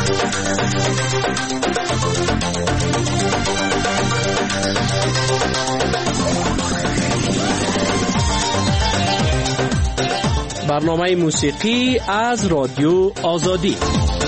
برنامه موسیقی از رادیو آزادی.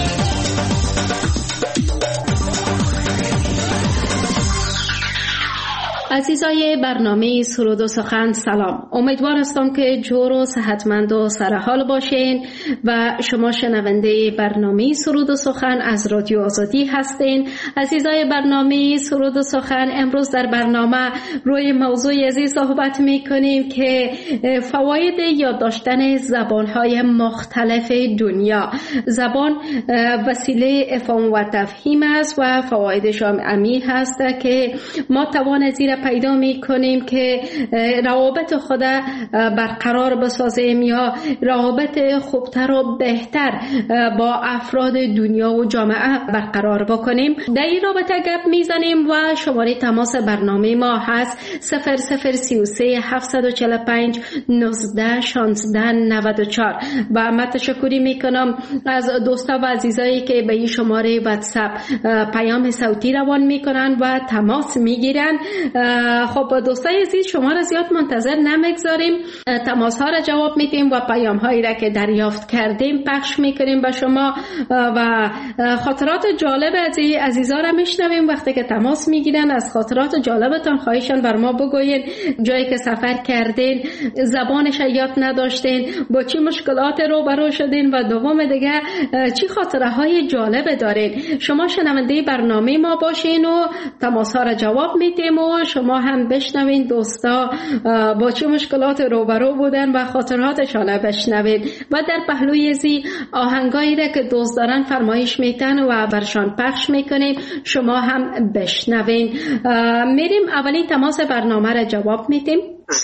عزیزای برنامه سرود و سخن سلام. امیدوار هستم که جور و صحتمند و سرحال باشین و شما شنونده برنامه سرود و سخن از رادیو آزادی هستین. عزیزای برنامه سرود و سخن، امروز در برنامه روی موضوع عزیز صحبت میکنیم که فواید یاد داشتن زبانهای مختلف دنیا. زبان وسیله افهام و تفهیم است و فوایدش عمیق هست که ما توان زیر پیدا می کنیم که روابط خود برقرار بسازیم یا روابط خوبتر و بهتر با افراد دنیا و جامعه برقرار بکنیم. در این رابطه گپ میزنیم و شماره تماس برنامه ما هست 0033 745 19 16 94 و من تشکری میکنم از دوستا و عزیزایی که به این شماره واتساپ پیام صوتی روان میکنن و تماس میگیرن. خب دوستای عزیز، شما را زیاد منتظر نمیگذاریم، تماس ها را جواب میدیم و پیام هایی را که دریافت کردیم پخش میکنیم به شما و خاطرات جالب از عزیزا را میشنویم. وقتی که تماس میگیرن از خاطرات جالبتان خواهشان بر ما بگوین، جایی که سفر کردین، زبانش یاد نداشتین، با چی مشکلات روبرو شدین و دوم دیگه چی خاطره های جالب دارین. شما شنونده برنامه ما باشین و تماس ها را جواب میدیم و شما هم بشنوین دوستا با چه مشکلات روبرو بودن و خاطراتشان بشنوین و در پهلوی زی آهنگایی را که دوست دارن فرمایش میتن و برشان پخش میکنیم، شما هم بشنوین. میریم اولین تماس برنامه را جواب میدیم.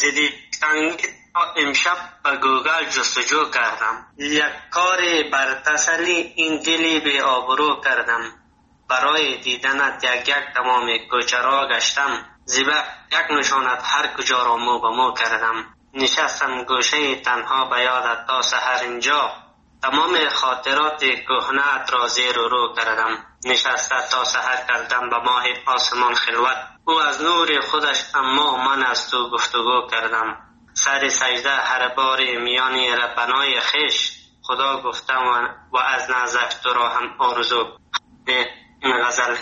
امشب به گوگل جستجو کردم، یک کار بر تسلی این دلی به آبرو کردم، برای دیدنت یک تمام کوچه را گشتم، زیبا یک نشانت هر کجا را مو به مو کردم، نشستم گوشه تنها به یادت تا سحر اینجا، تمام خاطرات کهنه‌ات را زیر و رو کردم، نشسته تا سحر کردم به ماه آسمان خلوت، او از نور خودش اما من از تو گفتگو کردم، سر سجده هر بار میانی ربنای خش، خدا گفتم و از نزدیک تو را هم آرزو. این غزل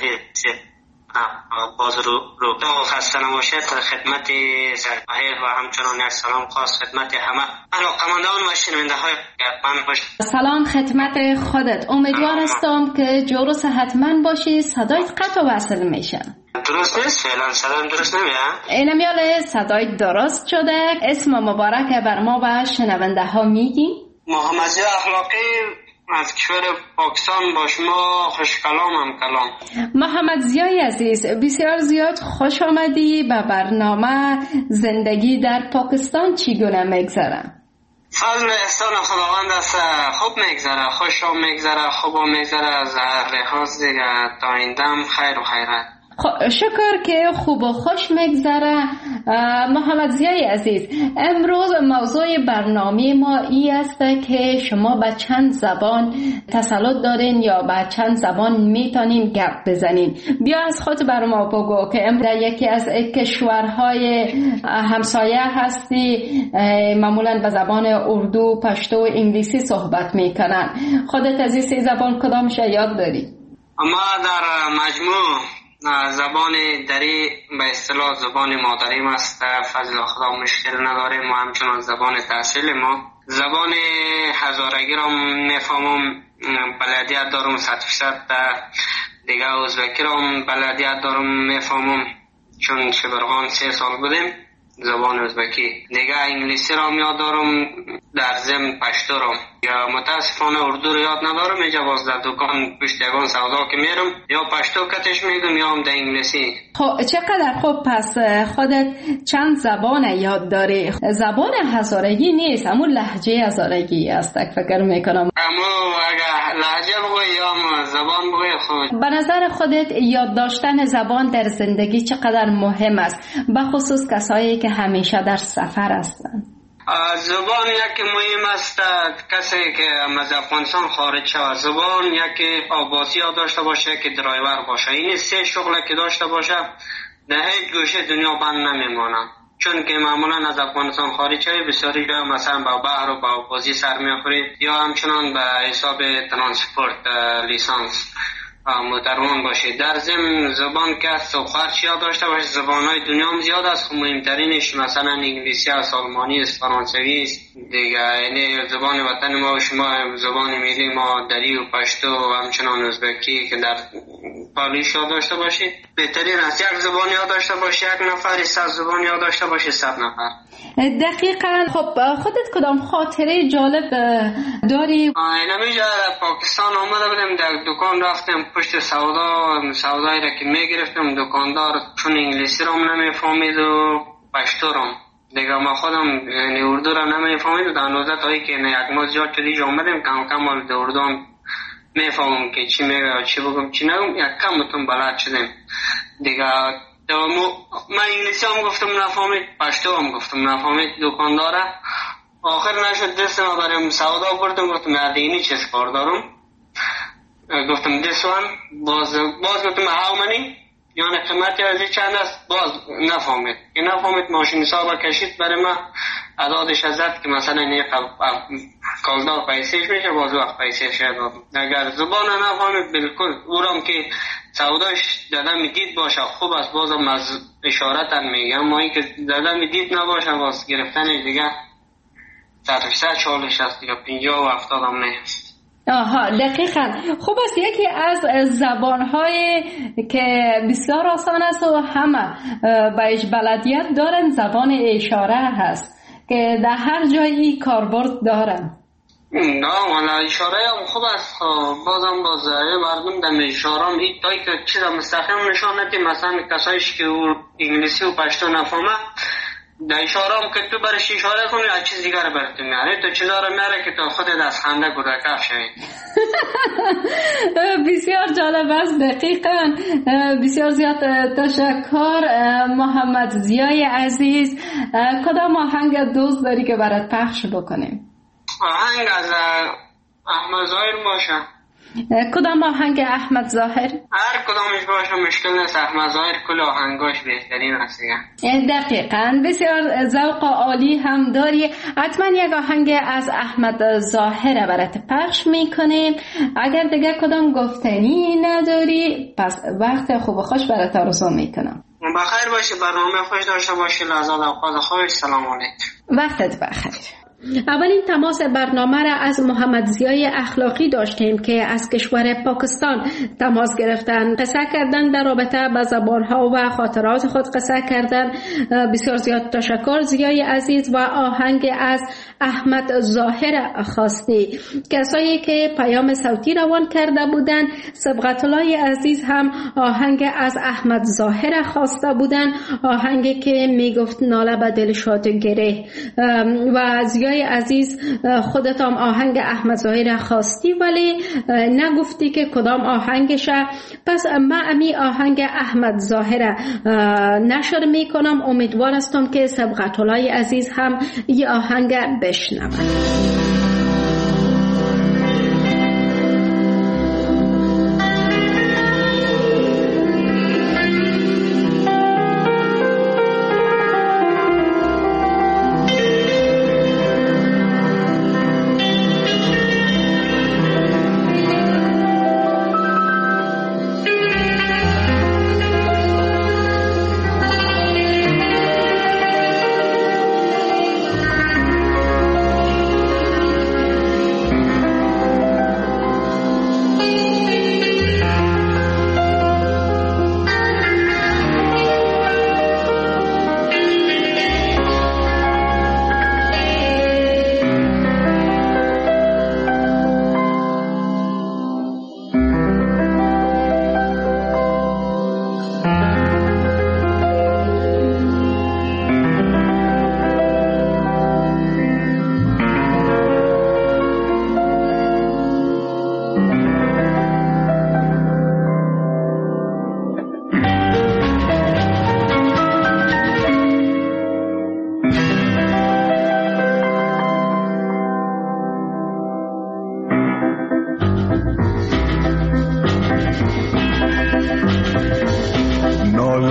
باز رو خسته نباشید. خدمت سرکاهی و همچنان یک سلام خاص خدمت همه علاقمندان و شنونده های من باشید. سلام خدمت خودت. امیدوار هستم که جور و صحتمند باشی. صدایت قطع و وصل میشه. درست نیست؟ فعلا صدایم درست نمیاد؟ اینمیاله صدایت درست شده. اسم مبارک بر ما و شنونده ها میگی؟ محمد زیا اخلاقی از کشور پاکستان با شما خوش کلامم کلام. محمد زیای عزیز، بسیار زیاد خوش آمدی به برنامه. زندگی در پاکستان چگونه میگذره؟ فضل احسان خداوند است، خوب میگذره، خوش میگذره، خوب میگذره، از هر لحاظ دیگه تا آیندهم خیر و خیرات. شکر که خوب و خوش میگذره. محمد زیای عزیز، امروز موضوع برنامه ما این است که شما به چند زبان تسلط دارین یا به چند زبان میتونین گپ بزنین. بیا از خود بر ما بگو که امروز یکی از کشورهای همسایه هستی، معمولا به زبان اردو، پشتو و انگلیسی صحبت میکنن. خودت از این سه زبان کدامش یاد داری؟ ما در مجموع زبان دری به اصطلاح زبان مادریم است، فضل خدا مشکل نداریم و همچنان زبان تحصیل ما. زبان هزارگی را میفهمم، بلدیت دارم 100%. دیگه ازبکی را بلدیت دارم میفهمم، چون شبرغان 3 سال بودیم زبان ازبکی. دیگه انگلیسی را یاد دارم، در ضمن پشتو را. یا متاسفانه اردو رو یاد ندارم، اینجا باز در دکان پشت یگان سودا که میرم یا پشتو کتش میگم یا هم در انگلیسی. خب چقدر خوب، پس خودت چند زبان یاد داری. زبان هزارگی نیست، اما لهجه هزارگی است فکر میکنم. اما اگه لهجه بگوی یا زبان بگوی خود. به نظر خودت یاد داشتن زبان در زندگی چقدر مهم است، به خصوص کسایی که همیشه در سفر هستند؟ زبان یکی مهم است. کسی که از افغانستان خارج شود زبان یکی آباسی ها داشته باشه که درایور باشه. این سه شغل که داشته باشه در هیچ گوشه دنیا بند نمیمانه. چون که معمولا از افغانستان خارج شوی بسیاری جای مثلا با بحر و با آبازی سر میخوری یا همچنان به حساب ترانسپورت لیسانس مترون باشه. در ضمن زبان که از خارجی ها داشته باشه. زبانهای دنیا هم زیاد است، مهمترینش مثلا انگلیسی است، آلمانی است، فرانسوی است دیگه. یعنی زبان وطن ما و شما زبان ملی ما دری و پشتو و همچنان ازبکی که در پالیش ها داشته باشید. بهترین است یک زبان یاد داشته باشه. یک نفر 100 زبان یاد داشته باشه 100 نفر. دقیقاً. خب خودت کدام خاطره جالب داری؟ اینجا پاکستان آمده بودم، در دکان رفتم پشت سودایی را که میگرفتم دکاندار چون انگلیسی را نمیفهمید و پشتو را دیگه ما خودم یعنی اردو را نمیفهمید و در نوزه تایی که یک ماه زیاد شدیج آمدم کم کم اردو میفهمم که چی میگه و چی بگم چی نگم. یک کم بتون بلد شدم دیگه. من انگلیسی هم گفتم نفهمید، پشتو هم گفتم نفهمید دکانداره. آخر نشد دست ما بریم سودا بردم، گفتم اینی چیز کار دارم، گفتم this one باز گفتم how many یعنی قیمتی از چند است، باز نفهمید. این نفهمید ماشین حساب کشید برای ما عدادش ازد که مثلا این کالدار پیسیش میشه، باز وقت پیسیش دادم. اگر زبان نفهمید بالکل اورم که سوداش دادم دید باشه خوب است، بازم از اشارت هم میگم. اما این که دادم دید نباشه باز گرفتن دیگه 100% چالش است یا 50 و 70 هم نیست. آها دقیقاً. خوب است. یکی از زبان‌های که بسیار آسان است و همه بهش بلدیت دارن زبان اشاره هست که در هر جایی کاربرد دارن. نه والا اشاره هم خوب است. بازم باز مردم در اشاره هم این تایی که چیز مستقیم نشان نده. مثلا کسایش که انگلیسی و پشتو نفهمه در اشاره هم که تو برش اشاره کنی از چیز دیگر برات میاره، تو چیزا رو میاره که تو خودت از خنده گرکف شوی. بسیار جالب است. دقیقاً. بسیار زیاد تشکر محمد ضیای عزیز. کدام آهنگ دوست داری که برات پخش بکنیم؟ آهنگ از احمد ظاهر باشه. کدام آهنگ احمد ظاهر؟ هر کدامش باشه مشکل نیست. احمد ظاهر کل آهنگاش بهترین است. دقیقاً. بسیار ذوق عالی هم داری. حتما یک آهنگ از احمد ظاهر برات پخش میکنیم. اگر دیگه کدام گفتنی نداری پس وقت خوب و خوش برات آرزو میکنم. بخیر باشی، برنامه خوش داشته باشی. لحظات اوقات خوش. سلام علیکم. وقتت بخیر. اولین تماس برنامه را از محمد ضیای اخلاقی داشتیم که از کشور پاکستان تماس گرفتن، قصه کردن در رابطه با زبانها و خاطرات خود قصه کردن. بسیار زیاد تشکر ضیای عزیز. و آهنگ از احمد ظاهر خواستی. کسایی که پیام صوتی روان کرده بودن سبقت الله عزیز هم آهنگ از احمد ظاهر خواسته بودن، آهنگی که میگفت ناله به دل شاد گره. و ضیای عزیز خودت هم آهنگ احمد ظاهر خواستی ولی نگفتی که کدام آهنگشه. پس من امی آهنگ احمد ظاهر نشر میکنم. امیدوار هستم که سبقت الله عزیز هم یه آهنگ بشنوند.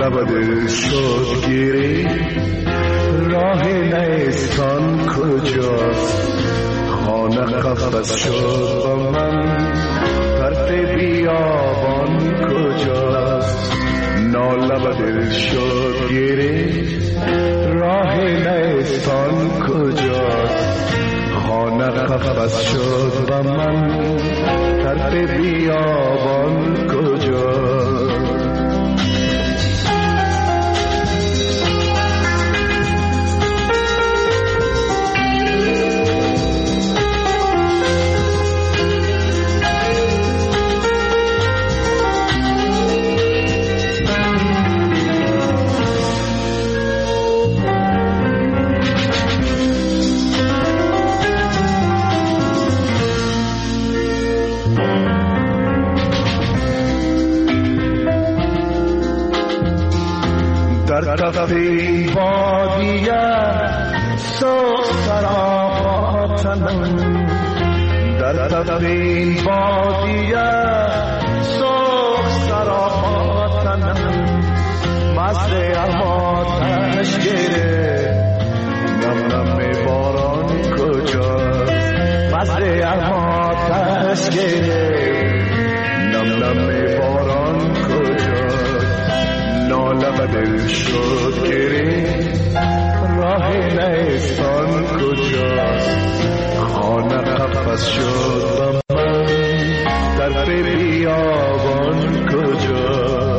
نالب دل شد گیری راه نیستان کجاست خانه قفس شد با من طرف بیابان کجاست نالب دل شد گیری راه نیستان کجاست خانه قفس شد با من طرف بیابان کجاست در تفی بادیه سوخ سراپاتنم در تفی بادیه سوخ سراپاتنم مزه اماتش گره نم نم باران کجاست مزه اماتش گره نم نم باران کجاست نالب دل شد گری راه نیستان کجاست خانه قفس شد با من طرف بیابان کجاست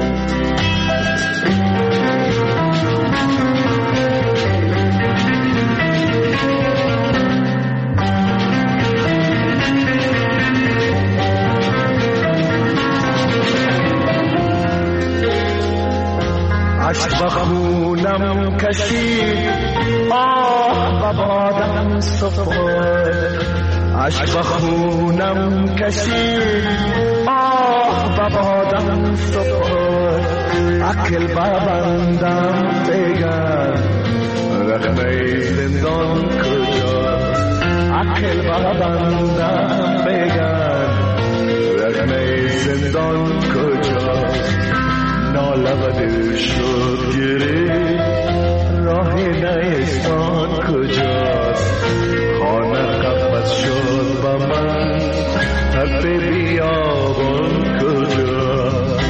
عشق بخونم کشید آه و بادم سفر عشق بخونم کشید آه و بادم سفر عقل ببندم بگن رخنه زندان کجاست عقل ببندم بگن رخنه زندان کجاست نالب دل شد گری راه نیستان کجاست خانه قفس شد با من طرف بیابان کجاست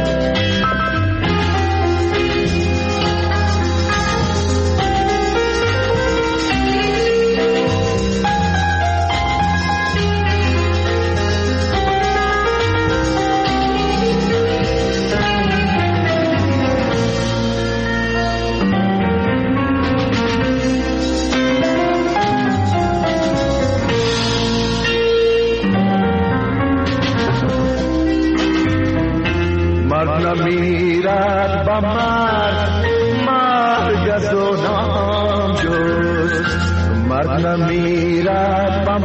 نمیرد با مرگ از و نام جز مرد نمیرد با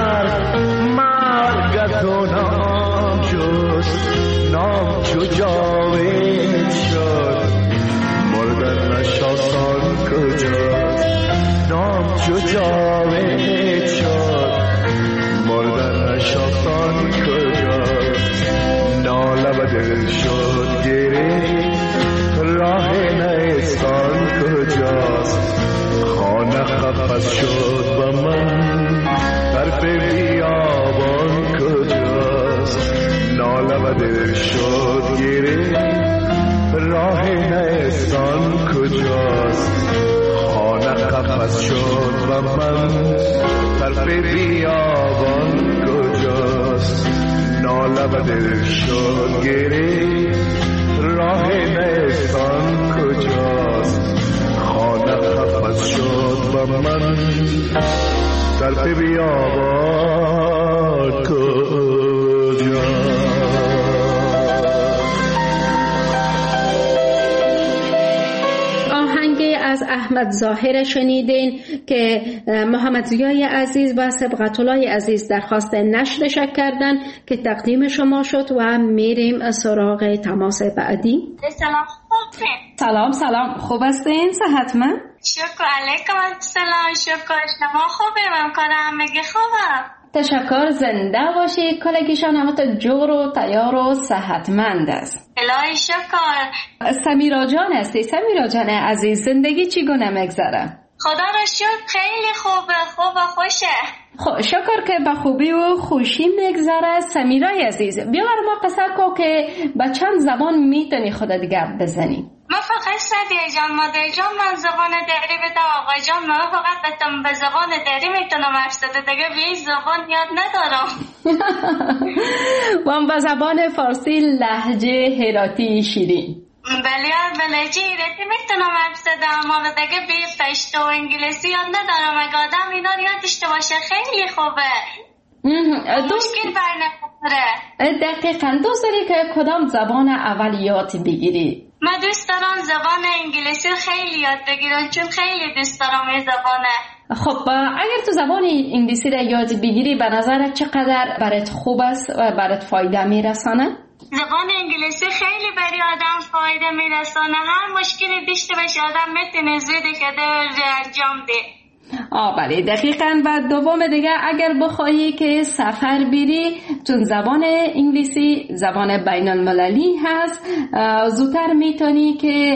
مرگ از و نام جز نام چو جاوید شد مردن نشاسان کجاست نام چو جاوید شد مردن نشاسان کجاست نالب دل شد گری راه نیستان کجاست خانه قفس شد با من طرف بیابان کجاست نالب دل شد گری راه نیستان کجاست خانه قفس شد با من طرف بیابان کجاست نالب دل شد گری راه نیستان کجاست خانه قفس شد با من طرف بیابان کجاست از احمد ظاهر شنیدین که محمد ضیای عزیز و سبقت الله عزیز درخواست نشرش کردن که تقدیم شما شد و میریم سراغ تماس بعدی. سلام خوبین؟ سلام خوب هستین؟ صحتمند؟ شکر علیکم السلام. شکر شما خوبه؟ من کارم میگه خوبم. تشکر، زنده باشی. کلگیشان همت جور و تیار و صحتمند است. الهی شکر. سمیرا جان هستی. سمیرا جان عزیز، زندگی چگونه میگذره؟ خدا را شکر خیلی خوبه، خوب و خوشه. خب شکر که به خوبی و خوشی میگذره. سمیرای عزیز، بیا بر ما قصه کو که به چند زبان میتونی خودت گپ بزنی؟ من فقط سدیه جان، مادر جان من زبان دری بده، آقا جان من فقط به زبان دری میتونم حرف زده، دیگه به این زبان یاد ندارم. من به زبان فارسی لهجه هراتی شیرین. بله لهجه هراتی میتونم حرف زده، اما دیگه به پشتو و انگلیسی یاد ندارم. اگه آدم اینا رو یاد داشته باشه خیلی خوبه. مشکل بر نمیخوره. دقیقاً. دوست داری که کدام زبان اولیات بگیری؟ من دوست دارم زبان انگلیسی خیلی یاد بگیرم، چون خیلی دوست دارم این زبانه. خب اگر تو زبان انگلیسی را یاد بگیری به نظرت چقدر برات خوب است و برات فایده میرسانه؟ زبان انگلیسی خیلی برای آدم فایده میرسانه. هر مشکلی داشته باشه آدم میتونه زود که انجام ده. بله دقیقاً. و دوم دیگه اگر بخواهی که سفر بری، چون زبان انگلیسی زبان بین المللی هست، زودتر میتونی که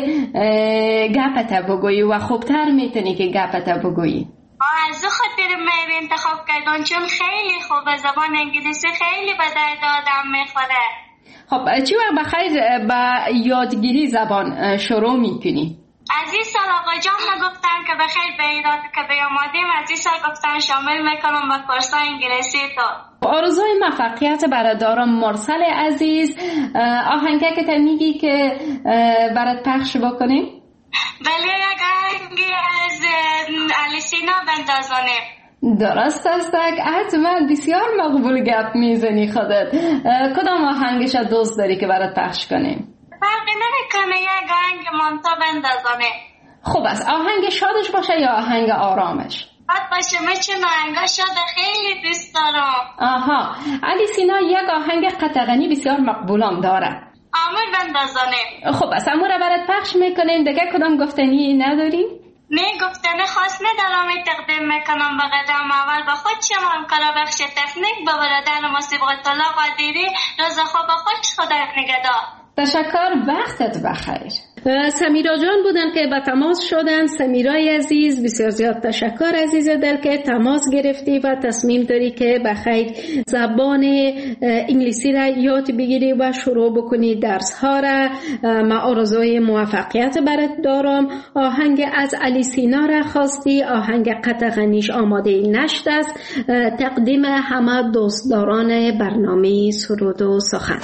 گپت بگویی و خوبتر میتونی که گپت بگویی. از خاطر من انتخاب کردم، چون خیلی خوبه. زبان انگلیسی خیلی به درد آدم میخوره. خب چی وقت بخیر با یادگیری زبان شروع میکنی؟ از این سال آقا جان نگفتن که بخیر به ایراد که بیامادیم، از این سال گفتن شامل میکنم به کورسای انگلیسی تو. آرزوی موفقیت برات دارم. مرسل عزیز، آهنگه که تا میگی که برات پخش بکنیم؟ بله یک آهنگی از علی سینا بندازانه. درست است. حتما بسیار مقبول گپ میزنی خودت. کدام آهنگش دوست داری که برات پخش کنیم؟ فرقی نمیکنه، یک آهنگ مانتا بندازانه. خوب است. آهنگ شادش باشه یا آهنگ آرامش؟ شاد باشه. من چون آهنگا شاد خیلی دوست دارم. آها. علی سینا یک آهنگ قطغنی بسیار مقبولم داره. آمور بندازانه. خوب است. امور برات پخش میکنیم. دیگه کدام گفتنی نداری؟ نه گفتنه خاص ندارم. تقدیم میکنم به قدم اول به خود شما همکارا بخش تکنیک، به برادر موسیقی الله قادری. روز خوب خوش، خدا نگهدار. تشکر، وقتت بخیر. سمیرا جان بودن که به تماس شدن. سمیرای عزیز بسیار زیاد تشکر عزیز دل که تماس گرفتی و تصمیم داری که بخیر زبان انگلیسی را یاد بگیری و شروع بکنی درس ها را. من آرزوی موفقیت برات دارم. آهنگ از علی سینا را خواستی، آهنگ قطغنیش آماده نشد است. تقدیم همه دوستداران برنامه سرود و سخن.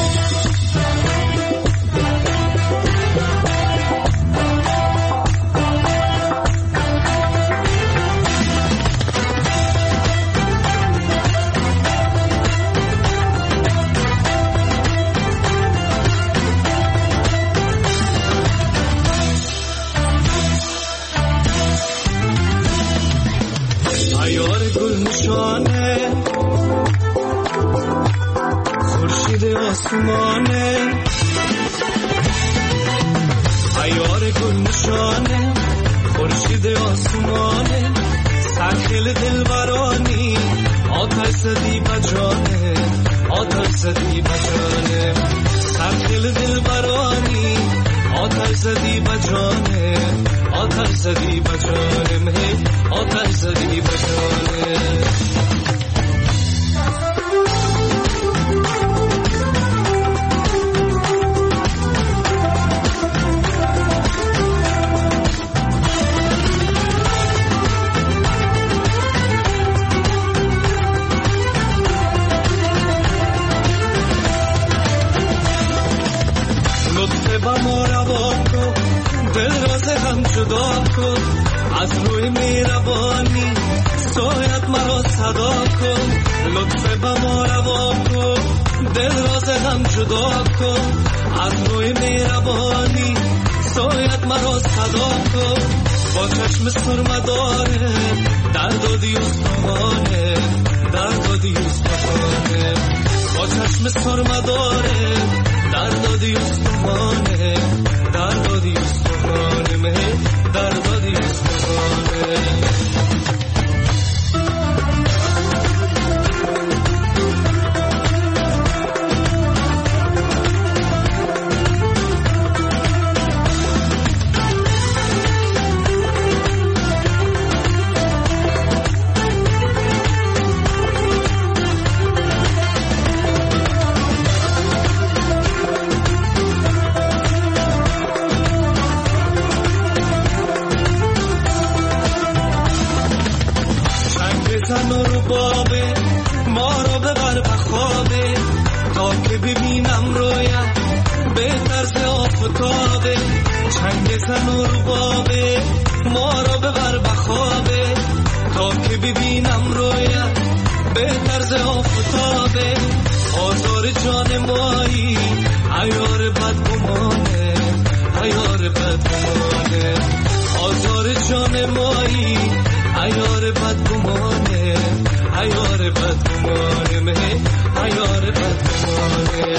آسمانه عیار گل نشانه، خورشید آسمانه، سرخیل دلبرانی، آتش زدی بجانه، آتش زدی بجانه، سرخیل دلبرانی، آتش زدی بجانه، آتش زدی بجانه، آتش زدی بجانه. از روی میربانی سویت مرا صدا کن، لطف به ما روا کن، دل راز هم جدا کن. از روی میربانی سویت مرا صدا کن، با چشم سرمه داره درد و دیوستانه، درد و دیوستانه، با چشم سرمه داره درد و دیوستانه، درد و دیوستانه، درد و دیوستانه. که ببینم رویت به طرز آفتابه، چنگ زن و ربابه ما را ببر بخوابه. تا که ببینم رویت به طرز آفتابه، آزار جان مایی عیار بدگمانه، عیار بدگمانه. آزار جان مایی عیار بدگمانه، عیار بدگمانه، عیار بدگمانه.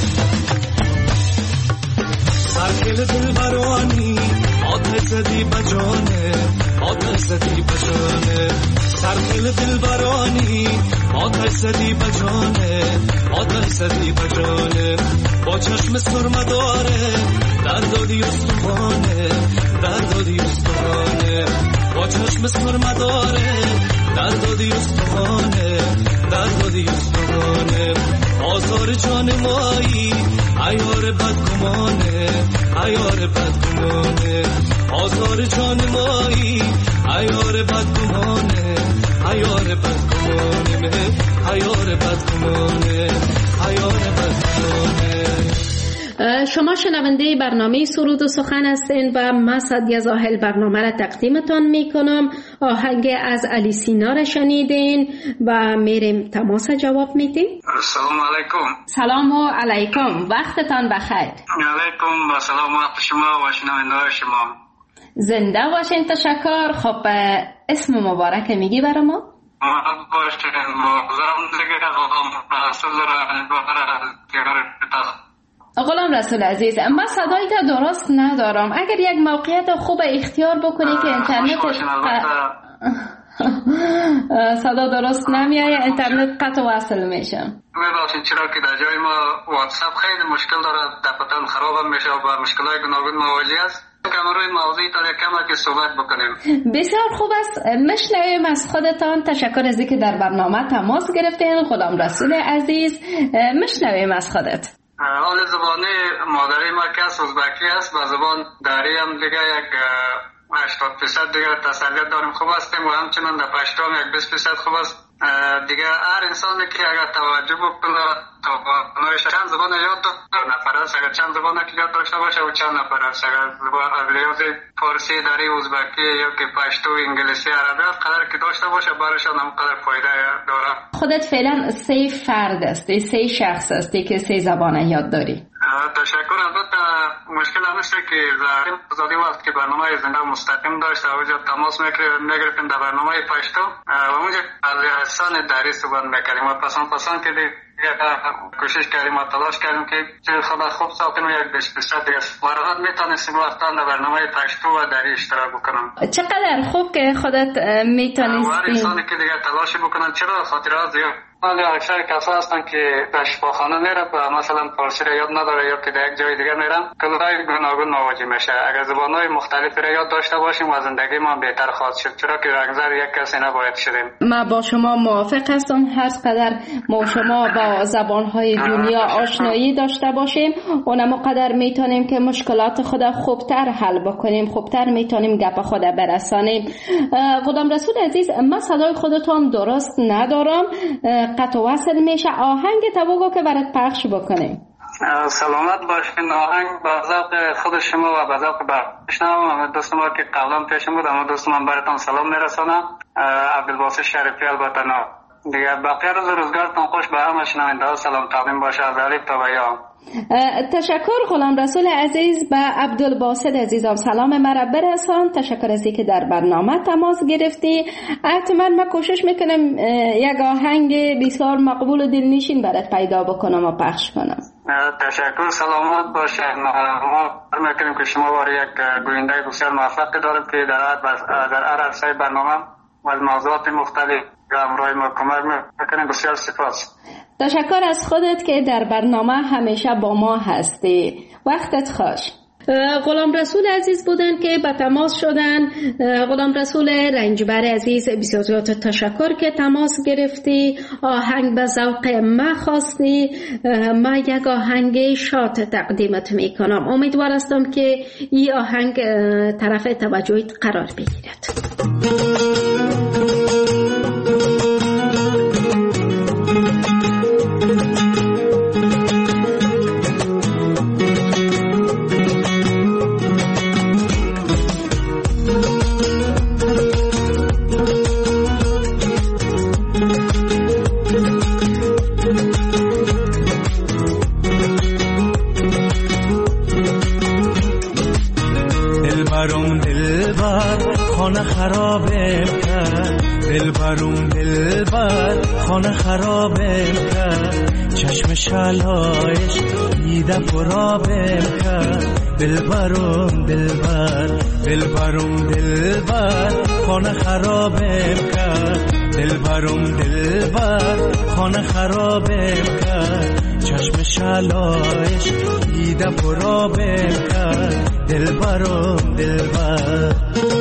سرکل دل برانی آتش زدی بجانه، آتش زدی بجانه. سرکل دل برانی آتش زدی بجانه، آتش زدی بجانه. با چشم سرمه داره در دادی استخانه، در دادی استخانه. با چشم سرمه داره در دادی استخانه، در دادی استخانه. آزار جان مایی عیار بدگمانه، عیار بدگمانه. آزار جان مایی عیار بدگمانه، عیار بدگمانه، عیار بدگمانه، عیار بدگمانه. شما شنونده برنامه سرود و سخن هستین و من سعدیه زاهل برنامه را تقدیمتان میکنم. آهنگ از علی سینا را شنیدین و میریم تماس جواب میدیم. سلام علیکم. سلام و علیکم، وقتتان بخیر. علیکم و سلام وقت شما و شنونده شما. زنده باشین. تشکر. خب اسم مبارک میگی برای ما؟ باشین مبارک غلام رسول عزیز، من صدایی تا درست ندارم. اگر یک موقعیت خوب اختیار بکنی که اینترنت صدا درست نمیایه، اینترنت قطع وصل میشه. میباشین چرا که در جای ما واتساپ خیلی مشکل داره، دفعتاً خراب میشه و با مشکلات گوناگون مواجه است. کم روی موضوعی تا کم که صحبت بکنیم. بسیار خوب است. مشنویم از خودتان. تشکر از اینکه در برنامه تماس گرفتین. غلام رسول عزیز، مشنویم از خودت. حال زبانی مادری ما که ازبکی است و زبان داری هم دیگه یک 80% دیگه تسلیت داریم خوب هستیم و همچنان در پشتو هم یک 20% خوب است. دیگه هر انسانی که اگر توجه بکنه توانایش چند زبان یاد داره نفر است، اگر چند زبان که یاد داشته باشه و چند نفر است. اگر ابلیاز فارسی داری، ازبکی یا که پشتو، انگلیسی، عربی قدر که داشته باشه برایشان هم قدر فایده داره. خودت فعلا 3 فرد هستی، 3 شخص هستی که 3 زبان یاد داری. تشکر. البته مشکل همیشه که ظاهرین آزادی وقت که برنامه زنده مستقیم داشت اونجا تماس میگرفتیم در برنامه پشتو و اونجا از حسان داری صحبت میکردیم و پسان که کوشش کردیم و تلاش کردیم که خدا خوب ساکنم یک 20% دیگه راحت میتونستیم وقتا در برنامه پشتو و دری اشتراک بکنم. چقدر خوب که خودت میتونستی. هر انسانی که دیگه تلاش بکنن، چرا خاطرات زیاد ولی اکثر کسا هستن که در شفاخانه میره و مثلا فارسی را یاد نداره یا که در یک جای دیگه میرن کلای گوناگون مواجه میشه. اگر زبانهای مختلفی را یاد داشته باشیم و زندگی ما بهتر خواهد شد، چرا که رنگزر یک کسی نباید شدیم. من با شما موافق هستم. هر قدر ما شما با زبانهای دنیا آشنایی داشته باشیم اونم قدر میتونیم که مشکلات خود خوبتر حل بکنیم، خوبتر میتونیم گپ خود برسانیم. غلام رسول عزیز، من صدای خودتون درست ندارم، قطع وصل میشه. آهنگ تو که برات پخش بکنیم. سلامت باشین. آهنگ با ذوق خود شما و با ذوق بشنوم. دوست ما که قبلا پیشم بود اما دوست من براتون سلام میرسونم. عبدالباسط شریفی البته دیگه بقیه روزگارتون خوش به همه شنونده سلام تقدیم باشه از الف تا یا. تشکر غلام رسول عزیز. به عبدالباسط عزیزم سلام مرا برسان. تشکر از اینکه در برنامه تماس گرفتی. حتما من کوشش میکنم یک آهنگ بسیار مقبول و دلنشین برات پیدا بکنم و پخش کنم. تشکر. سلامت باشین. ما میکنیم که شما وارد یک گوینده بسیار موفق داریم که در هر عرصه برنامه و موضوعات مختلف همراه ما کمک میکنیم. بسیار سپاس. تشکر از خودت که در برنامه همیشه با ما هستی. وقتت خوش. غلام رسول عزیز بودن که به تماس شدن. غلام رسول رنجبر عزیز، بسیار زیاد تشکر که تماس گرفتی. آهنگ به ذوق ما خواستی. ما یک آهنگ شاد تقدیمت میکنم. امیدوار هستم که این آهنگ طرف توجهت قرار بگیرد. خانه خرابم کرد دلبرم دلبر خانه خرابم کرد چشم شلایش دیده پرابم کرد دلبرم دلبر دلبرم دلبر خانه خرابم کرد دلبرم دلبر خانه خرابم کرد چشم شلایش دیده پرابم کرد دلبرم دلبر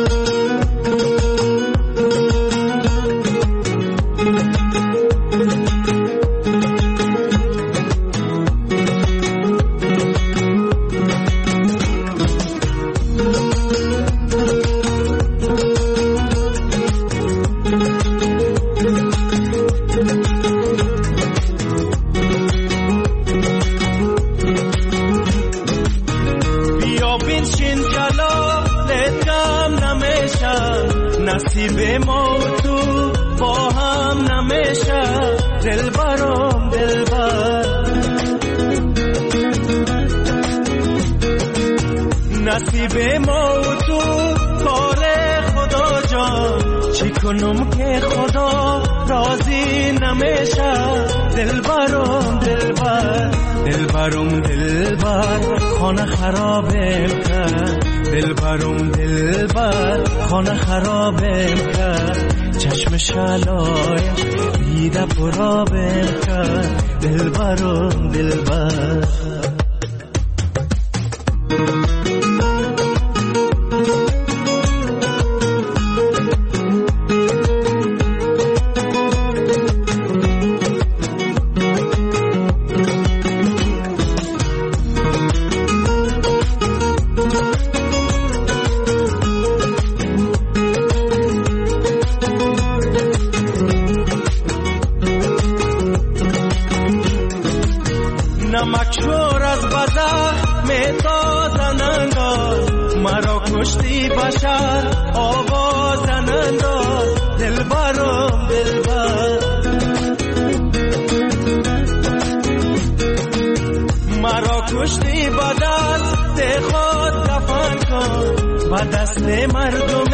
نصیب ما تو با هم نمیشه دلبرم دلبر نصیب ما تو کار خدا جان چی کنم که خدا راضی نمیشه دلبرم دلبر دلبرم دلبر خانه خرابم کرد دلبرم دلبر خانه خرابم کرد چشم شلایش دیده پرابم کرد دلبرم دلبر نمکشور از بزخ میتازن انداز مرا کشتی بشر آوازن انداز دلبرم دلبر مرا کشتی بدست خود دفن کن و دست مردم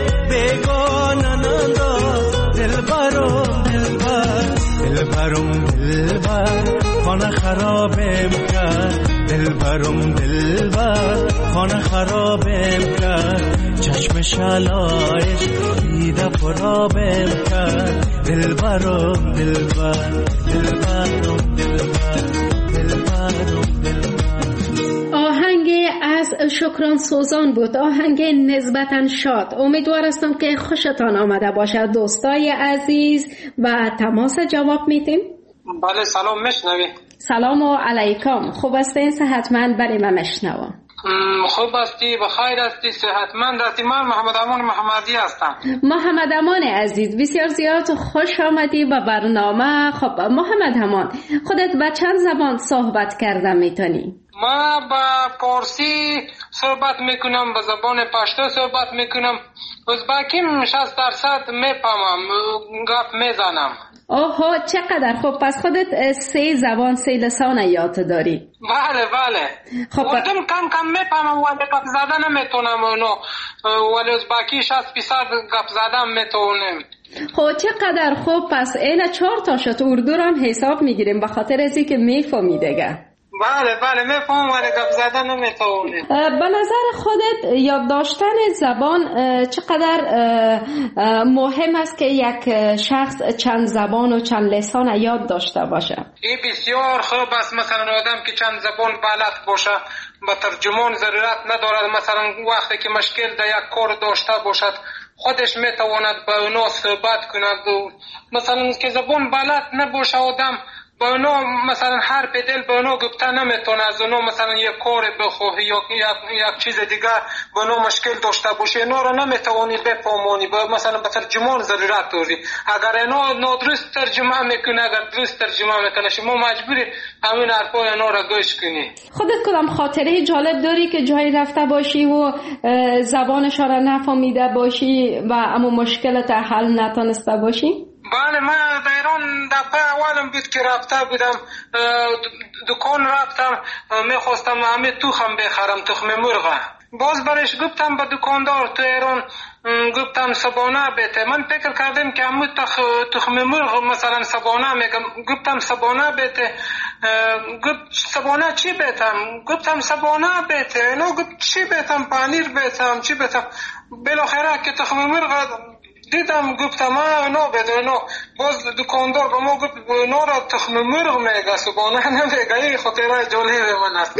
بیگانن انداز دلبرم دلبر دلبرم دلبر خانه خرابم کرد دلبرم دلبر خانه خرابم کرد چشم شلایش دیده پرابم کرد دلبرم دلبر دلبرم دلبر دلبرم دلبر. آهنگ از شکران سوزان بود، آهنگ نسبتاً شاد. امیدوار هستم که خوشتان آمده باشد دوستای عزیز و تماس جواب میتیم. بله سلام میشنوی؟ سلام و علیکم. خوب هستین؟ صحتمند؟ برای من میشنوم. خوب هستی؟ بخیر هستی؟ صحتمند هستی؟ من محمد امان محمدی هستم. محمد امان عزیز بسیار زیاد خوش آمدی به برنامه. خب محمد امان خودت به چند زبان صحبت کرده میتونی؟ ما با پارسی صحبت میکنم، به زبان پشتو صحبت میکنم، ازبکیم 60% میفهمم، گپ میزنم. اوه چقدر خوب. پس خودت 3 زبان 3 لسان یاد داری؟ بله بله. خب اردم کم کم میفهمم ولی گپ زدن نمیتونم اونو، ولی ازبکی 60% گپ زدن میتونم. خب چقدر خوب. پس این 4 تا شد اردو رو هم حساب میگیریم به خاطر ازی که میفهمی دیگه. بله بله میفهمم ولی گپ زدن نمیتونم. به نظر خودت یاد داشتن زبان چقدر مهم است که یک شخص چند زبان و چند لسان یاد داشته باشه؟ این بسیار خوب است. مثلا آدم که چند زبان بلد باشه با ترجمان ضرورت ندارد. مثلا وقتی که مشکل در یک کار داشته باشد خودش میتواند با اونا صحبت کند. مثلا که زبان بلد نباشه آدم با اونا مثلا حرف دل با اونا گفته نمیتونه، از اونا مثلا یک کار بخواهی یا یک چیز دیگه با اونا مشکل داشته باشه اینا رو نمیتوانی بفهمانی، مثلا به ترجمان ضرورت داری. اگر اینا نادرست ترجمه میکنه، اگر درست ترجمه میکنه شما مجبوری همین حرفای اینا رو گوش کنی. خودت کدام خاطره جالب داری که جایی رفته باشی و زبانش را نفهمیده باشی و اما مشکلت حل نتونسته باشی؟ بله من در ایران دفعه اولم بود که رفته بودم دکان رفتم، میخواستم همه تخم بخرم، تخم مرغ. باز برش گفتم به دکاندار تو ایران، گفتم سبانه بیته. من فکر کردم که همون تخم مرغ مثلا سبانه میگم، گفتم سبانه بیته. گفت سبانه چی بیتم؟ گفتم سبانه بیته. نو گفت چی بیتم؟ پنیر بیتم، چی بیتم؟ بالاخره که تخم مرغ دیدم گفتم نو بیته. نو باز دکاندار به ما گفت نو را تخم مرغ میگه، سبانه نمیگه. این خاطره جالب من است.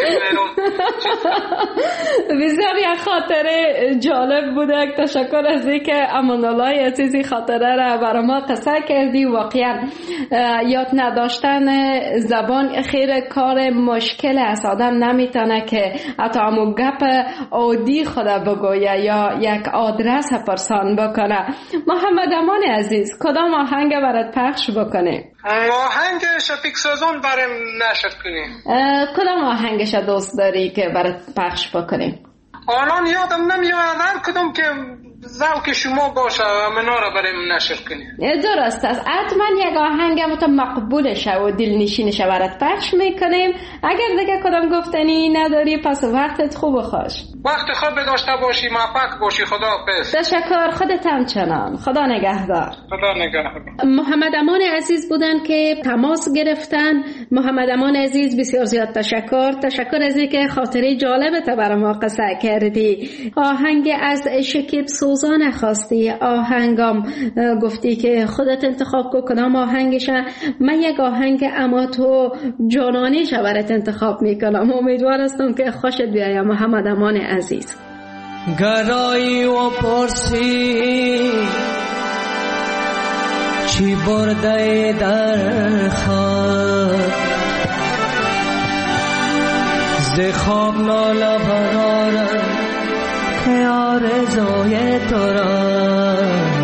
بسیار یک خاطره جالب بوده. تشکر از اینکه امان الله عزیزی خاطره را برای ما قصه کردی. واقعا یاد نداشتن زبان خیر کار مشکل است. آدم نمیتونه که حتی همون گپ عادی خود بگویه یا یک آدرس پرسان بکنه. محمد امان عزیز، کدام آهنگ برات پخش بکنه؟ آهنگ شفیق سازان برام نشر کنیم. کدام آهنگش دوست داری که برات پخش بکنیم؟ الان یادم نمیاد، هر کدوم که ذوق شما باشه منا را برام نشر کنیم. درست است. حتما یک آهنگ مقبولشه و دلنشینشه برات پخش میکنیم. اگر دیگه کدام گفتنی نداری پس وقتت خوب و خوش. وقت خوب داشته باشی، موفق باشی. خدا حافظ. تشکر. خودت همچنان. خدا نگهدار. خدا نگهدار. محمد امان عزیز بودن که تماس گرفتن. محمد امان عزیز بسیار زیاد تشکر از اینکه خاطره جالبت برای ما قصه کردی. آهنگ از شکیب سوزان خواستی، آهنگام گفتی که خودت انتخاب کدام آهنگشه. من یک آهنگ اما تو جانانیش برات انتخاب میکنم. امیدوار هستم که خوشت بیاید محمد امان عزیز. گرایی و پرسی چی برده در خواب، ز خواب ناله برارم که آرزوی تو را.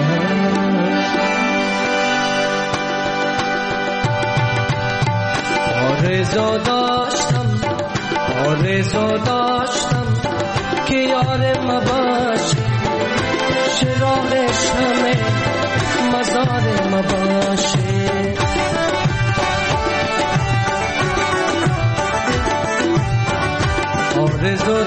آرزو داشتم که یار ما باشه، چراغ شمع مزار ما باشه. آرزو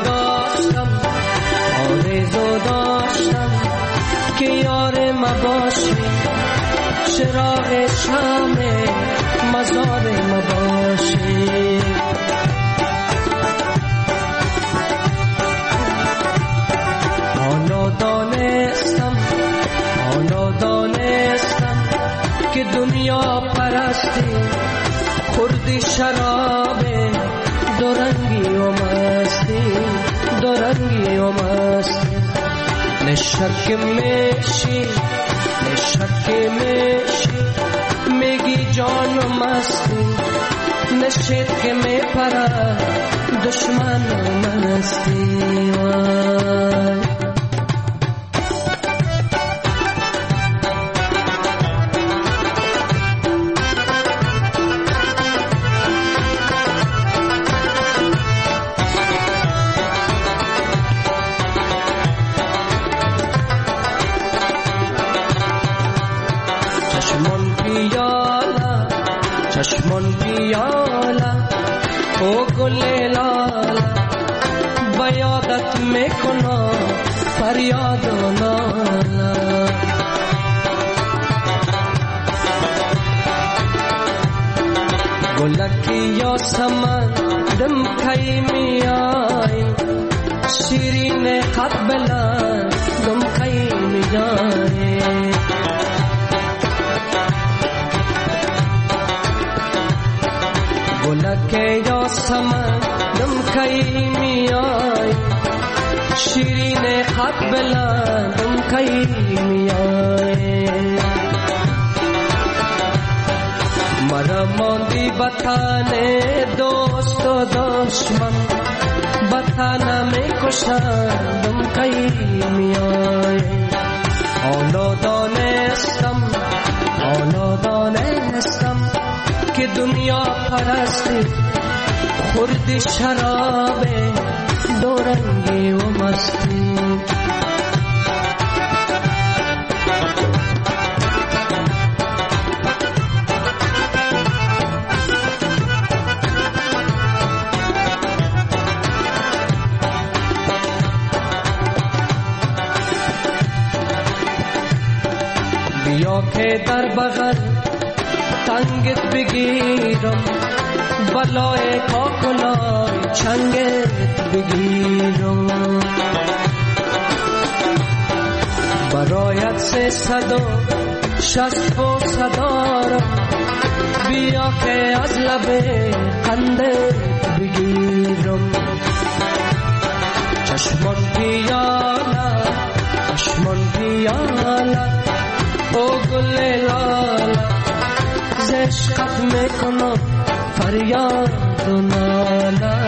داشتم که یار ما باشه، چراغ شمع مزار ما باشه. حالا دانستم که دنیا پرستی خوردی شراب دورنگی و مستی. نشک میشی میگی جان و مستی، نشید که میپره دشمن و مستی. چشمان پیاله او گل لاله، بیادت میکنم فریاد و ناله. گلکی یا سمن دم کی میای، شیرین قبلن دم کی میای. گلکی یا سمن دم کی میای، شیرین خط بلندم کی میای. مرا ماندی بطن دوست و دشمن، بطنم کشندم کی میای. حالا دانستم که دنیا پرستی خوردی شراب دورنگی و مستی. بیا که در بغل تنگت بگیرم بلای کاکلای چنگت بگیرم برایت 360 بوسه دارم بیا که از لب قندت بگیرم چشمان پیاله او گل لاله ز عشقت میکنم فریاد و ناله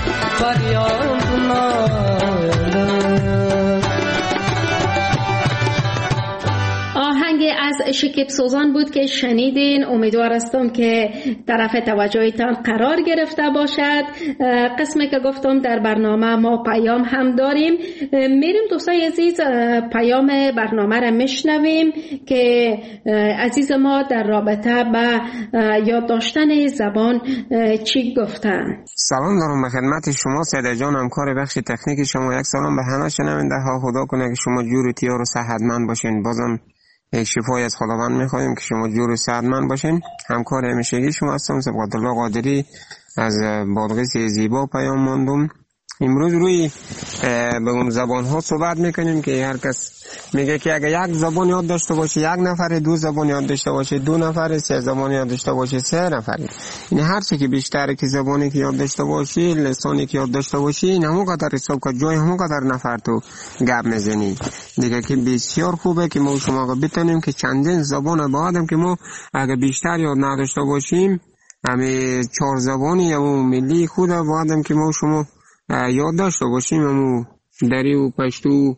آهنگ از شکیب سوزان بود که شنیدین. امیدوار هستم که طرف توجهتان قرار گرفته باشد. قسمی که گفتم در برنامه ما پیام هم داریم. میریم دوستای عزیز پیام برنامه را میشنویم که عزیز ما در رابطه با یاد داشتن زبان چی گفتن. سلام دارم به خدمت شما سیده جان، همکار بخش تکنیک شما. یک سلام به همه شنونده ها. خدا کنه که شما جور و تیار و صحتمند باشین. بازم یک شفای از خداوند میخوایم که شما جور و صحتمند باشین. همکار همیشگی شما هستم سبقت الله قادری از بادغیس زیبا پیام ماندم. امروز روی به زبان ها صحبت میکنیم که هر کس میگه که اگر یک زبان یاد داشته باشه یک نفر، دو زبان یاد داشته باشه دو نفر، سه زبان یاد داشته باشه سه نفر. این هر چی که بیشتر که زبانی که یاد داشته باشی، لسانی که یاد داشته باشی، این همون قدر حساب که جای همون قدر نفر تو گپ میزنی دیگه. که بسیار خوبه که ما شما بتونیم که چندین زبان با آدم که ما اگر بیشتر یاد نداشته باشیم، همه 4 زبانی یا ملی خود با آدم که ما شما یاد داشته باشیم، همو دری و پشتو،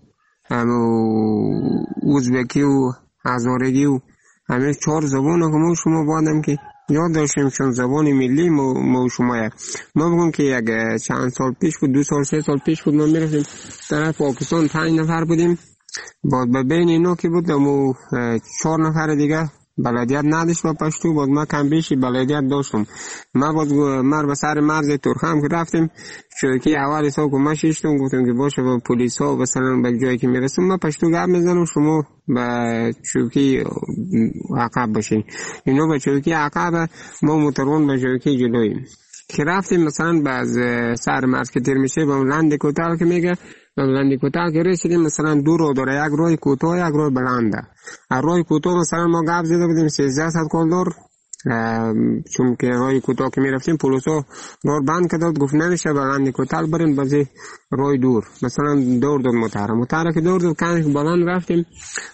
همو ازبکی و هزارگی و همه 4 زبان که ما شما بادم که یاد داشتیم چون زبان ملی ما شما ما بگم که یک چند سال پیش بود، 2 سال 3 سال پیش بود، ما میرفتیم طرف پاکستان 5 نفر بودیم. بعد به بین اینا که بود همو 4 نفر دیگه بلدیت نداشت با پشتو. بعد ما کم بیشی بلدیت داشتم. ما به سر مرز ترخم که رفتیم چوکی اول حساب که ما شیشتم گفتم که باشه با پلیس ها مثلا به جایی که میرسیم ما پشتو گپ میزنم شما به چوکی عقب باشین. اینو به چوکی عقب ما موترون به چوکی جلویم که رفتیم مثلا باز سر مرز که تیر میشه با لند کوتاه که میگه لند کوتاه که رسیدیم مثلا 2 رو داره، یک روی کوتاه یک روی بلنده. روی کوتاه مثلا ما گپ زده بودیم 1300 کلدر، چون که روی کوتاه که میرفتیم پلیسا راه بند کرد گفت نمیشه بلند کوتاه برین بازی روی دور. مثلا دور داد موتر که دور داد کانش بلند رفتیم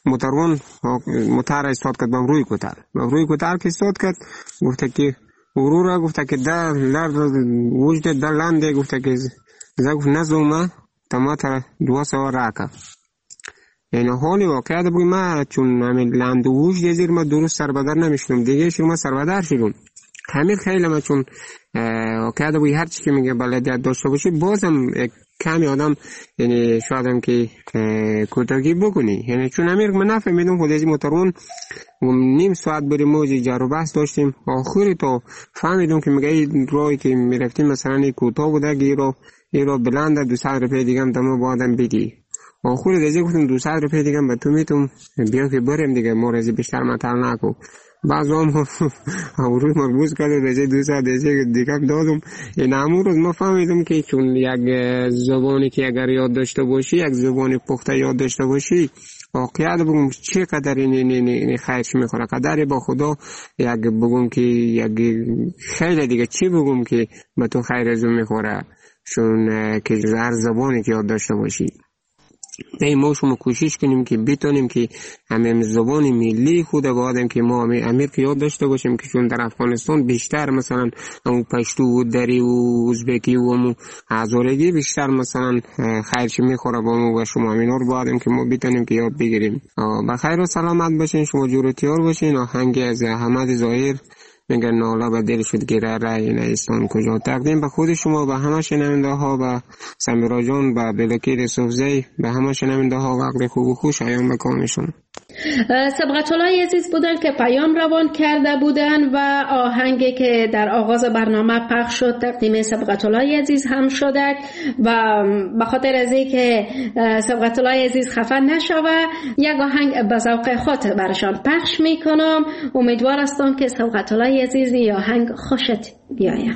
موتر استاد کرد با روی کوتاه که استاد کرد گفت که ورورا گفت که در لرد وجد در لنده گفت که گفت نزومه تماتر 200 راکا. یعنی حالی واقعیت بگوی ما چون همین لند وجد زیر ما درست سربدر نمیشتم دیگه شما سربدر شدم. همین خیلی ما چون واقعیت بگوی هر چی که میگه بلدیت داشته باشی بازم کمی آدم یعنی شاید هم که کوتاهی بکنی. یعنی چون امیر من نفهمیدم خود از موترون نیم ساعت بریم موجی جر و بحث داشتیم. آخری تو فهمیدم که میگه این راهی که میرفتیم مثلا کوتاه بوده که این رو بلنده 200 روپیه دیگه هم دمو با آدم بدی. آخری دیگه گفتم 200 روپیه دیگه هم به تو میتونم بیا که بریم دیگه ما رزی بیشتر مطل نکو. بعض هم روی مربوط کرده رزی 200 دیگه دادم. این همون روز ما فهمیدم که چون یک زبانی که اگر یاد داشته باشی، یک زبانی پخته یاد داشته باشی، واقعیت بگم چه قدر این خیرش میخوره قدر با خدا. یک بگم که یک خیلی دیگه چی بگم که به تو خیر ازو میخوره چون که هر زبانی که یاد داشته باشی. ما شما کوشش کنیم که بتونیم که همه زبان ملی خود با آدم که ما امیر که یاد داشته باشیم که چون در افغانستان بیشتر مثلا همون پشتو و دری و ازبکی و همون هزارگی بیشتر مثلا خیرش میخوره با ما و شما اینا رو با آدم که ما بتونیم که یاد بگیریم. بخیر و سلامت باشین، شما جور و تیار باشین. آهنگ از احمد ظاهر میگه ناله به دل شد گره رای نیستان کجا. تقدیم به خود شما، به همه شنونده ها، به سمیرا جان، به بلکیر صوفزی، به همه شنونده ها وقت خوب و خوش ایام بکانشون. سبقت‌الله عزیز بودن که پیام روان کرده بودن و آهنگی که در آغاز برنامه پخش شد تقدیم سبقت‌الله عزیز هم شده و به خاطر از اینکه سبقت‌الله عزیز خفه نشوه یک آهنگ به ذوق خود برشان پخش میکنم. امیدوار هستم که سبقت‌الله عزیز این آهنگ خوشت بیاید.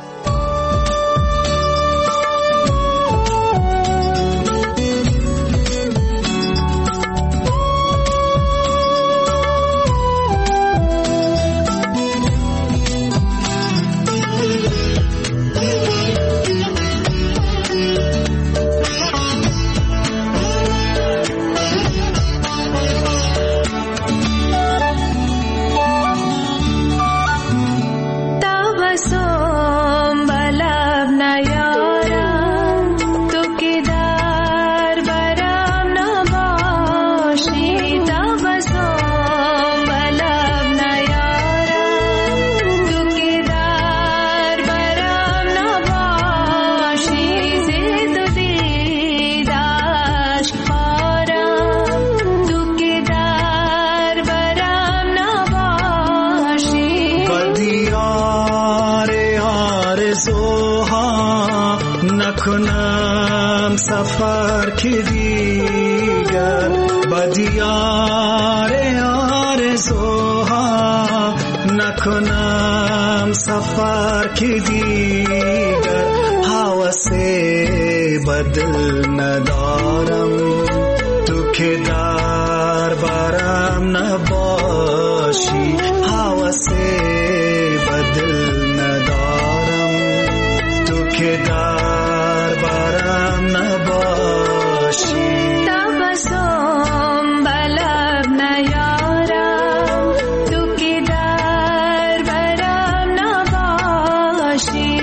نکنم سفر که دیگر با دیار آرزوها نکنم سفر که دیگر حوث بدل ندارم تو که در برم نباشی حوث بدل ندارم تو که در برم نباشی تبسم بلب نیارم تو که در برم نباشی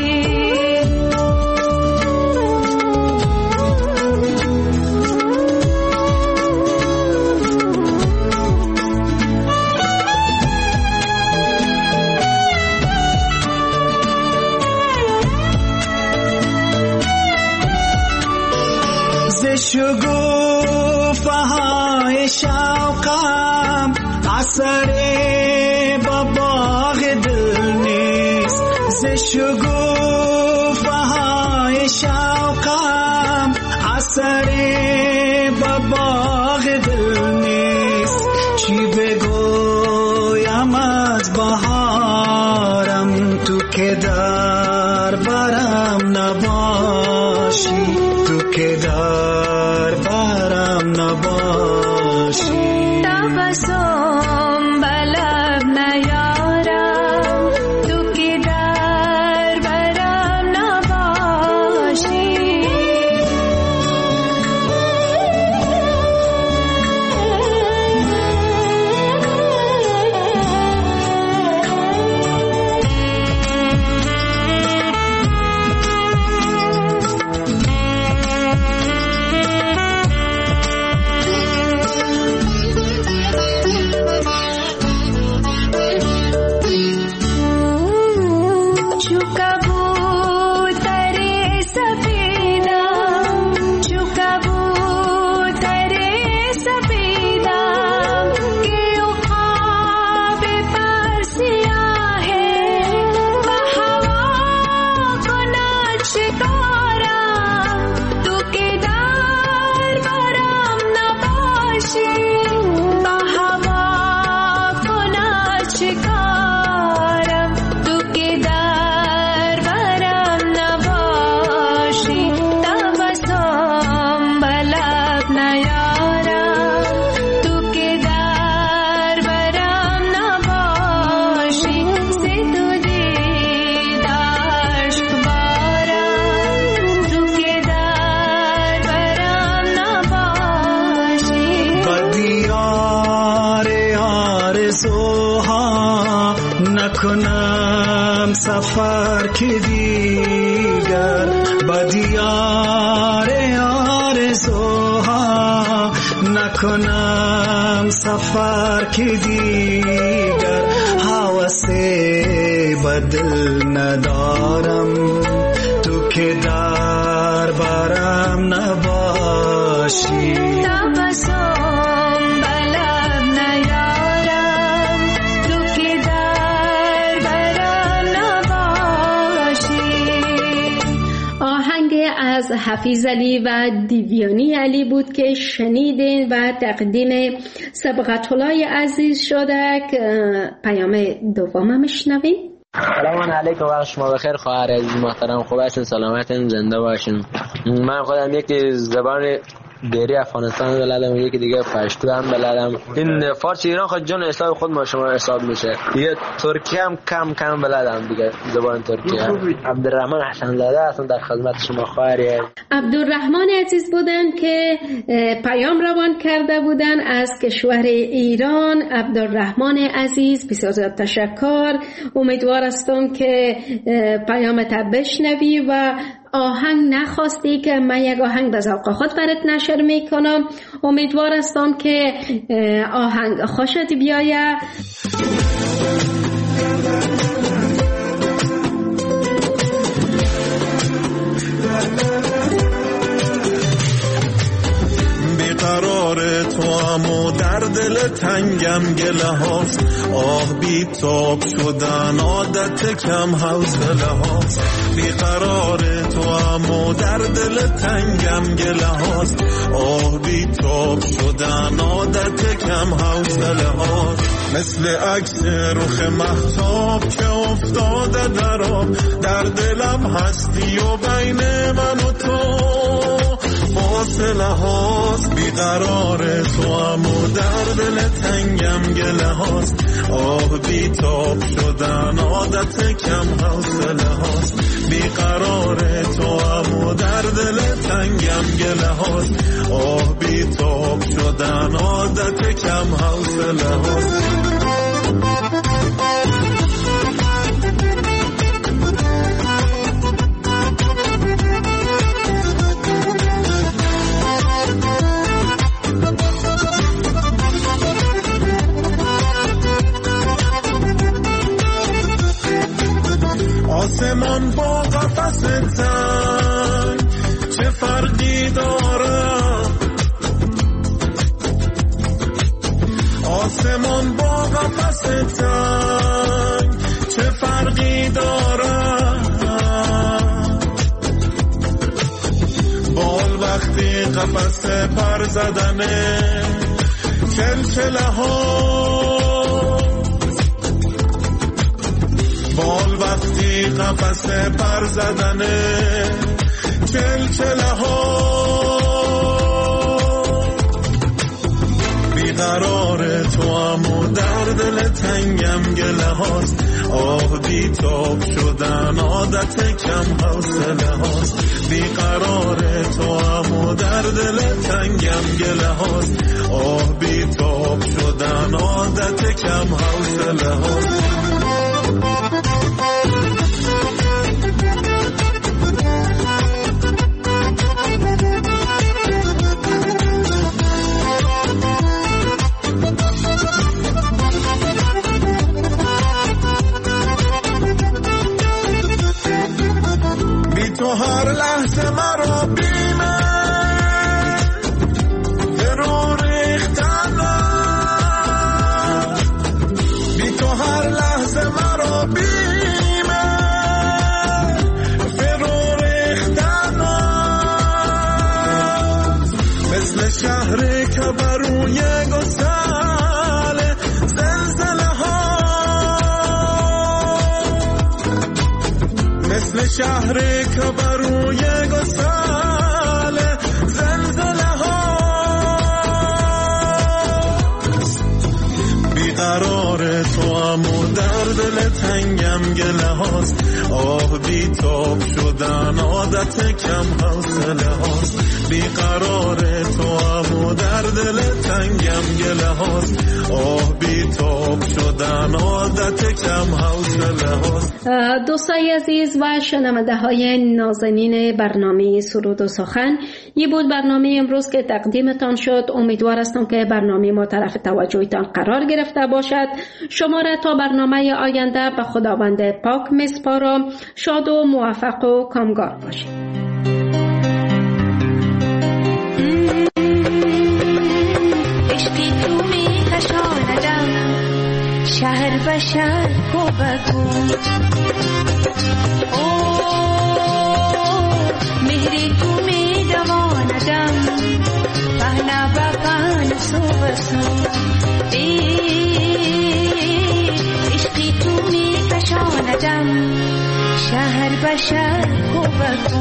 شگوفه های شوقم اثر باغ دل نیست ز شگوفه های شوقم اثر باغ دل نیست چی بگویم از بهارم تو که در برم نباشی تو که در برم نباشی تبسم بلب نیارم تو که در برم نباشی نکنم سفر که دیگر با دیار آرزوها نکنم سفر که دیگر حوث بدل ندارم تو که در برم نباشی تبسم بلب از حفیظ علی و دیویانی علی بود که شنیدین و تقدیم سبقت الله عزیز شده. پیام دوم میشنویم. سلام علیکم، وقت شما بخیر خواهر عزیز محترم. خوب هستین؟ سلامتین؟ زنده باشین. من خودم یکی زبان دیری افغانستان بلدم، یکی دیگه پشتو هم بلدم. این فارسی ایران خود جان حساب خود ما شما حساب میشه. دیگه ترکی هم کم بلدم دیگه، زبان ترکی. عبدالرحمن حسن زاده هستم در خدمت شما خواهری. عبدالرحمن عزیز بودن که پیام روان کرده بودن از کشور ایران. عبدالرحمن عزیز بسیار زیاد تشکر. امیدوار هستم که پیامت بشنوی و آهنگ نخواستی که من یک آهنگ به ذوق خود برات نشر میکنم. امیدوار هستم که آهنگ خوشت بیاید. بیقرار تو امو در دل تنگم گله هاست، آه بی تاب شدن عادت کم حوصله هاست. بیقرار تو امو در دل تنگم گله هاست، آه بی تاب شدن عادت کم حوصله هاست. مثل عکس رخ مهتاب که افتاده در آب، در دلم هستی و بین من و تو فاصله هاست. بیقرار تو امو در دل تنگم گله هاست، آه بی تاب شدن عادت کم حوصله هاست. بیقرار تو امو در دل تنگم گله هاست، آه بی تاب شدن عادت کم حوصله هاست. آسمان با قفس تنگ چه فرقی داره؟ آسمان با قفس تنگ چه فرقی داره؟ بال وقتی قفس پر زدنه چلچله ها، بال وقتی قفس پر زدنه چلچله ها. بیقرار تو امو در دل تنگم گله هاست، آه بی تاب شدن عادت کم حوصله هاست. بیقرار تو امو در دل تنگم گله هاست، آه بی تاب شدن عادت کم حوصله هاست. تو هر لحظه مرا بیمه فرو ریختنه، بی تو هر لحظه مرا بیمه فرو ریختنه. مثل شهری که بروی گسل زلزله ها، مثل شهری که بروی گسل زلزله ها. بیقرار تو امو در دل تنگم گله هاست، آه بی تاب شدن عادت کم حوصله هاست. بیقرار تو امو در دل تنگم گله هاست، آه بی تاب شدن عادت کم حوصله هاست. دوستای عزیز و شنونده های نازنین برنامه سرود و سخن، یه بود برنامه امروز که تقدیمتان شد. امیدوار هستم که برنامه ما طرف توجهتان قرار گرفته باشد. شما را تا برنامه آینده به خداوند پاک میسپارم. شاد و موفق و کامگار باشید. عشقی تو می کشاندم شهر به شهر کو بگو، مهری سو عشقی تو می کشاندم شهر به شهر کو به کو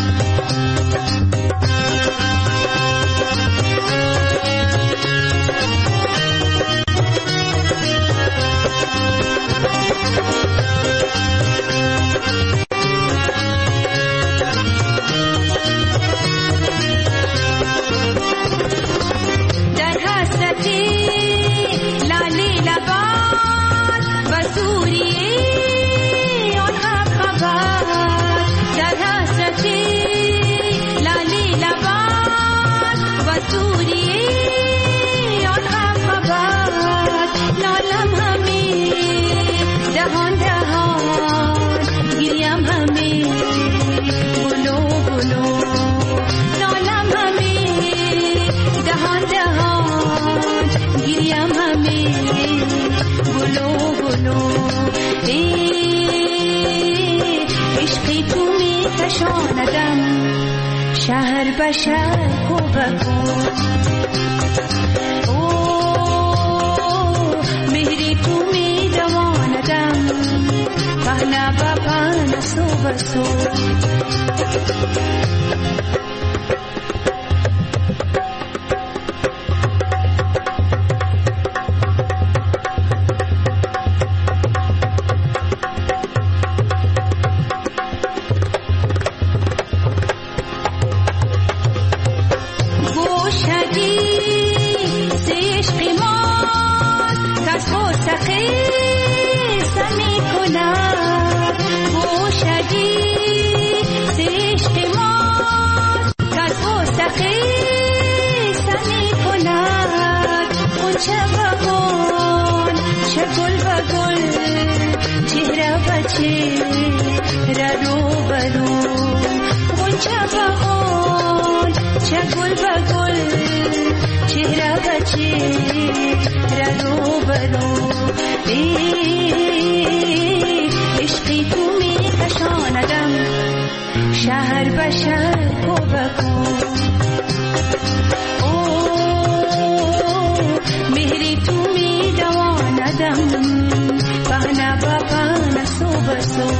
شهر به شهر کو به کو مهری تو می دواندم پهنا به پهنا سو به سو عشقی تو می کشاندم شهر به شهر کو به کو مهری تو می دواندم پهنا به پهنا سو به سو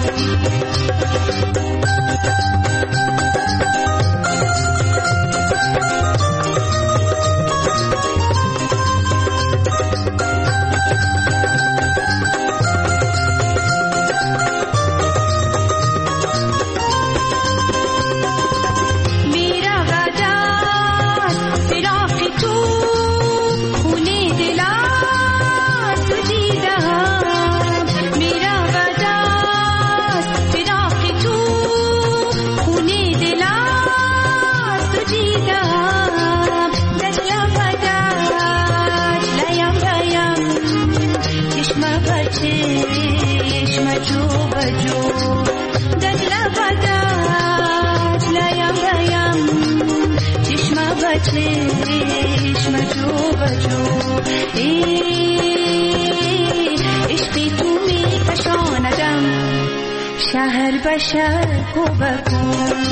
عشقی تو می کشاندم شهر به شهر کو به کو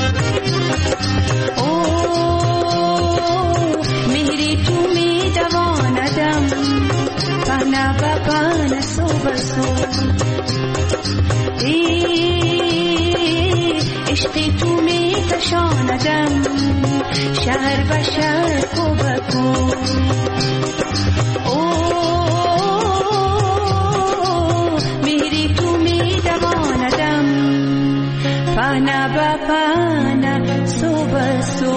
مهری تو می دواندم پهنا به پهنا سو به سو عشقی تو می کشاندم شهر به شهر کو به کو مهری تو می دواندم پهنا به پهنا سو به سو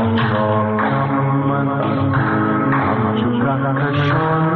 من همچو کهکشان